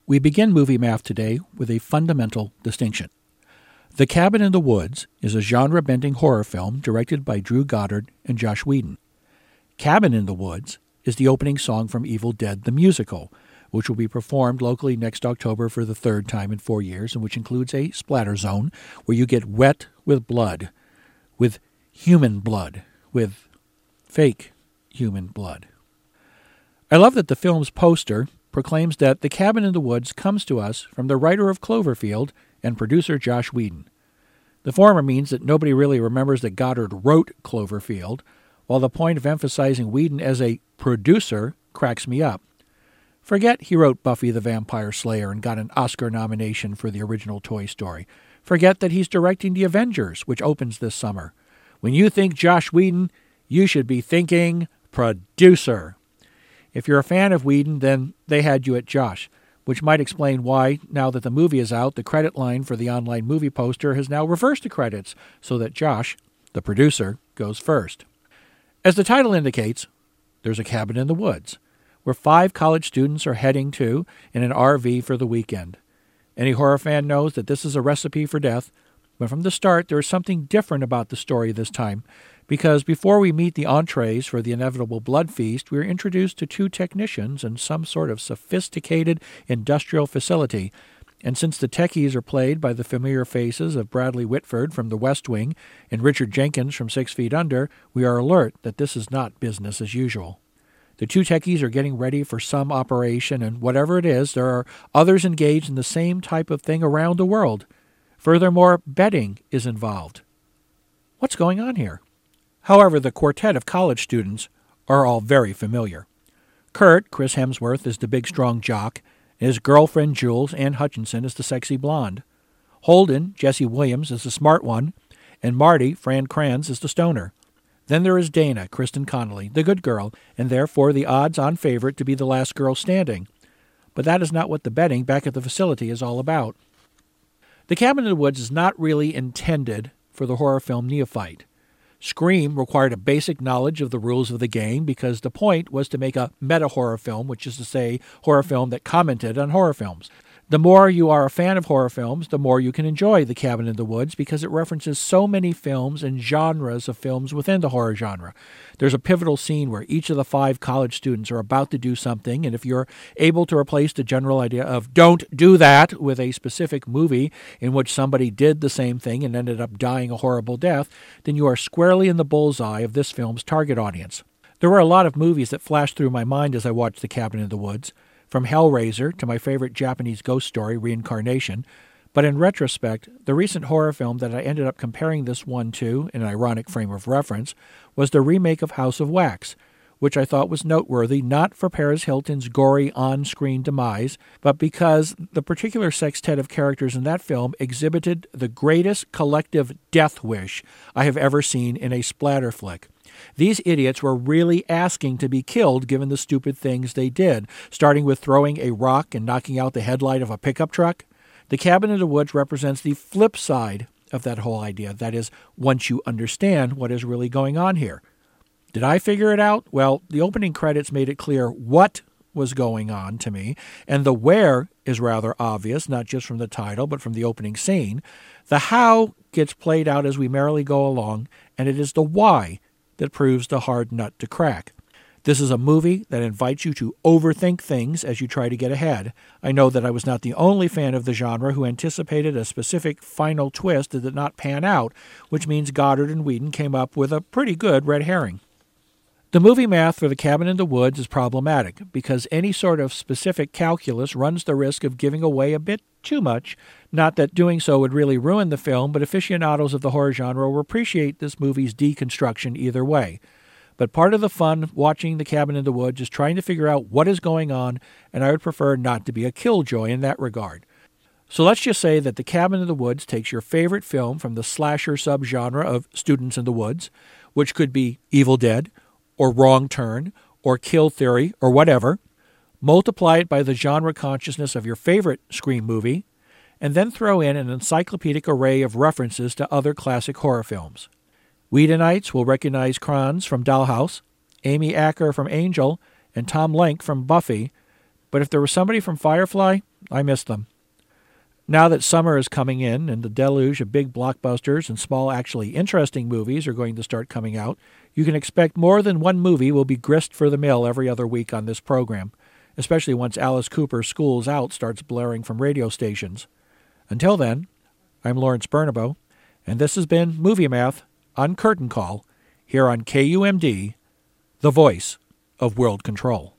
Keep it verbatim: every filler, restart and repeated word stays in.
We begin Movie Math today with a fundamental distinction. The Cabin in the Woods is a genre-bending horror film directed by Drew Goddard and Joss Whedon. Cabin in the Woods is the opening song from Evil Dead the Musical, which will be performed locally next October for the third time in four years, and which includes a splatter zone where you get wet with blood, with human blood, with fake human blood. I love that the film's poster proclaims that The Cabin in the Woods comes to us from the writer of Cloverfield and producer Joss Whedon. The former means that nobody really remembers that Goddard wrote Cloverfield, while the point of emphasizing Whedon as a producer cracks me up. Forget he wrote Buffy the Vampire Slayer and got an Oscar nomination for the original Toy Story. Forget that he's directing The Avengers, which opens this summer. When you think Joss Whedon, you should be thinking producer. If you're a fan of Whedon, then they had you at Josh, which might explain why, now that the movie is out, the credit line for the online movie poster has now reversed the credits so that Josh, the producer, goes first. As the title indicates, there's a cabin in the woods, where five college students are heading to in an R V for the weekend. Any horror fan knows that this is a recipe for death, but from the start there is something different about the story this time, because before we meet the entrees for the inevitable blood feast, we are introduced to two technicians in some sort of sophisticated industrial facility, and since the techies are played by the familiar faces of Bradley Whitford from The West Wing and Richard Jenkins from Six Feet Under, we are alert that this is not business as usual. The two techies are getting ready for some operation, and whatever it is, there are others engaged in the same type of thing around the world. Furthermore, betting is involved. What's going on here? However, the quartet of college students are all very familiar. Kurt, Chris Hemsworth, is the big strong jock, and his girlfriend Jules, Ann Hutchinson, is the sexy blonde. Holden, Jesse Williams, is the smart one, and Marty, Fran Kranz, is the stoner. Then there is Dana, Kristen Connolly, the good girl, and therefore the odds-on favorite to be the last girl standing. But that is not what the betting back at the facility is all about. The Cabin in the Woods is not really intended for the horror film neophyte. Scream required a basic knowledge of the rules of the game because the point was to make a meta-horror film, which is to say, horror film that commented on horror films. The more you are a fan of horror films, the more you can enjoy The Cabin in the Woods because it references so many films and genres of films within the horror genre. There's a pivotal scene where each of the five college students are about to do something, and if you're able to replace the general idea of don't do that with a specific movie in which somebody did the same thing and ended up dying a horrible death, then you are squarely in the bullseye of this film's target audience. There were a lot of movies that flashed through my mind as I watched The Cabin in the Woods, from Hellraiser to my favorite Japanese ghost story, Reincarnation. But in retrospect, the recent horror film that I ended up comparing this one to, in an ironic frame of reference, was the remake of House of Wax, which I thought was noteworthy not for Paris Hilton's gory on-screen demise, but because the particular sextet of characters in that film exhibited the greatest collective death wish I have ever seen in a splatter flick. These idiots were really asking to be killed given the stupid things they did, starting with throwing a rock and knocking out the headlight of a pickup truck. The Cabin in the Woods represents the flip side of that whole idea. That is, once you understand what is really going on here. Did I figure it out? Well, the opening credits made it clear what was going on to me, and the where is rather obvious, not just from the title, but from the opening scene. The how gets played out as we merrily go along, and it is the why that proves the hard nut to crack. This is a movie that invites you to overthink things as you try to get ahead. I know that I was not the only fan of the genre who anticipated a specific final twist that did not pan out, which means Goddard and Whedon came up with a pretty good red herring. The movie math for The Cabin in the Woods is problematic because any sort of specific calculus runs the risk of giving away a bit too much. Not that doing so would really ruin the film, but aficionados of the horror genre will appreciate this movie's deconstruction either way. But part of the fun watching The Cabin in the Woods is trying to figure out what is going on, and I would prefer not to be a killjoy in that regard. So let's just say that The Cabin in the Woods takes your favorite film from the slasher subgenre of Students in the Woods, which could be Evil Dead, or Wrong Turn, or Kill Theory, or whatever, multiply it by the genre consciousness of your favorite Scream movie, and then throw in an encyclopedic array of references to other classic horror films. Whedonites will recognize Kranz from Dollhouse, Amy Acker from Angel, and Tom Lenk from Buffy, but if there was somebody from Firefly, I miss them. Now that summer is coming in and the deluge of big blockbusters and small, actually interesting movies are going to start coming out, you can expect more than one movie will be grist for the mill every other week on this program, especially once Alice Cooper's School's Out starts blaring from radio stations. Until then, I'm Lawrence Bernabo, and this has been Movie Math on Curtain Call here on K U M D, the voice of World Control.